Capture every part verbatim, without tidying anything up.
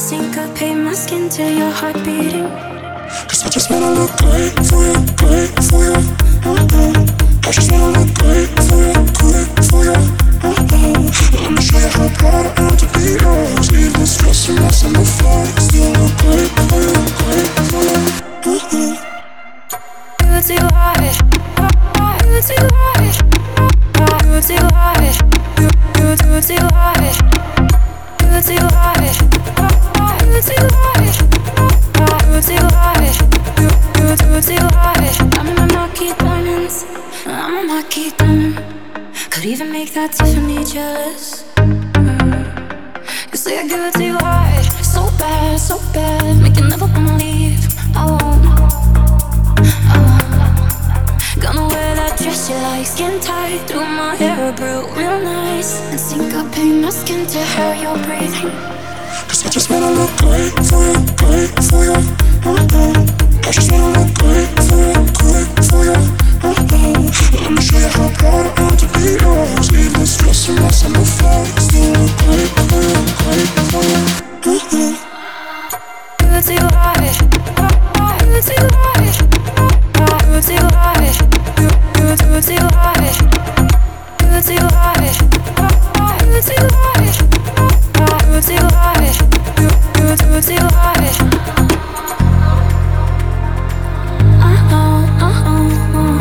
syncopate my skin to your heart beating. Cause I just wanna look good for you, good for you. Uh-oh. I just wanna look good for you, good for you. Uh-oh. Let me show you how proud I am to be yours. Even stress and mess on the floor, still look good for you, good for you. Uh-oh. You're too hot, you're too hot, you're too hot, you're, you're, you're too hot, you're too hot, you're too hot, you're too hot, you're, you're, you're too hot. I'm in my marquee diamonds, I'm a marquee diamond. Could even make that Tiffany jealous. mm. You say I give it too hard, so bad, so bad, make you never wanna leave. I won't, I won't. Gonna wear that dress you like, skin tight, do my hair real, real nice, and syncopate my skin to how you're breathing. Cause I just wanna look good for you, good for you. Uh-oh. I just wanna look good for you, good for you. Uh-oh. Let me show you how proud I am to be yours. Even stress and mess on the floor, still look good for you, good for you. Uh-oh. You're too hot, you're too hot, you're too hot, you're, you're, you're too hot, you're too hot, you're too hot, you're too hot, you're, you're, you're too hot. Uh-oh, uh-oh,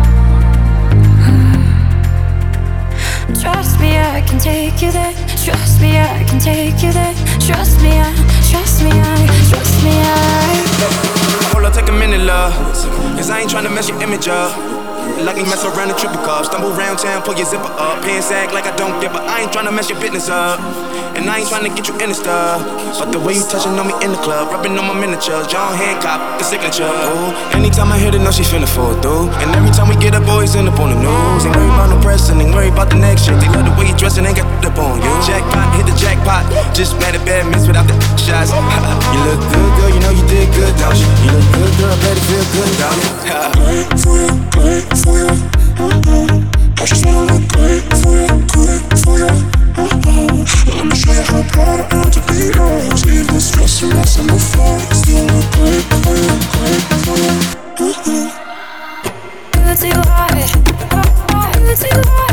uh. Trust me, I can take you there. Trust me, I can take you there. Trust me, I, trust me, I, trust me, I. Hold on, take a minute, love. Cause I ain't tryna mess your image up. Like you mess around and trip a cup. Stumble around town, pull your zipper up. Pants sag like I don't give a. I ain't tryna mess your business up. And I ain't tryna get you in the stuff. But the way you touching on me in the club, rubbing on my miniature, John Hancock, the signature. Ooh. Anytime I hear it, know she finna fall through. And every time we get up, boys end up on the news. Ain't worry about no press and ain't worry about the next shit. They love the way you dress and ain't got up on you. Jackpot, hit the jackpot. Just mad at bad miss without the shots. You look good, girl, you know you did good, don't you? You look good, girl, better feel good, don't you? Good for you, good for you. Uh-oh. I just wanna look good for you, good for you. Uh-oh. Let me show you how proud I am to be yours. Even stress and mess on the floor, still look good for you, good for you. Uh-oh. You're too hot, you're too hot.